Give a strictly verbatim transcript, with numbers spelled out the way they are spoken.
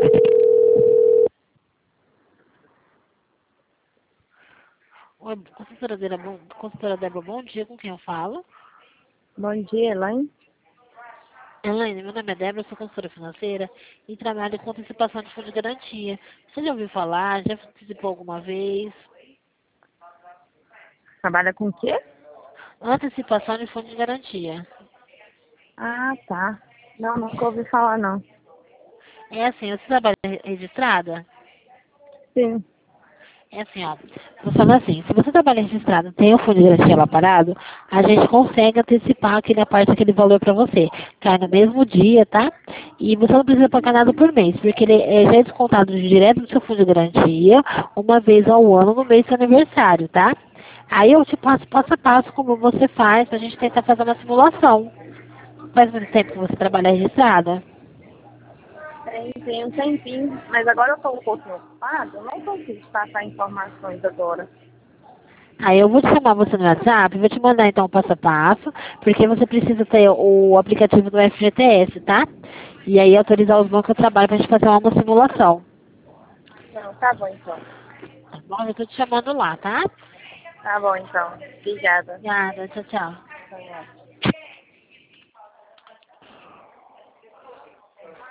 Oi, consultora Débora, bom, consultora Débora, bom dia, com quem eu falo? Bom dia, Elaine. Elaine, meu nome é Débora, eu sou consultora financeira e trabalho com antecipação de fundo de garantia. Você já ouviu falar? Já participou alguma vez? Trabalha com o quê? Antecipação de fundo de garantia. Ah, tá. Não, nunca ouvi falar, não. É assim, você trabalha registrada? Sim. É assim, ó. Vou falar assim, se você trabalha registrado, tem o fundo de garantia lá parado, a gente consegue antecipar aquele, parte daquele valor para você. Cai no mesmo dia, tá? E você não precisa pagar nada por mês, porque ele é, já é descontado direto do seu fundo de garantia, uma vez ao ano, no mês do seu aniversário, tá? Aí eu te passo passo a passo como você faz, pra gente tentar fazer uma simulação. Faz muito tempo que você trabalha registrada? Tem, tem um tempinho, mas agora eu estou um pouquinho ocupado, eu não consigo te passar informações agora. Aí eu vou te chamar você no WhatsApp, vou te mandar então o passo a passo, porque você precisa ter o aplicativo do F G T S, tá? E aí autorizar os bancos a trabalho pra gente fazer uma simulação. Não, tá bom então. Tá bom? Eu tô te chamando lá, tá? Tá bom então. Obrigada. Obrigada, tchau, tchau. Tá bom.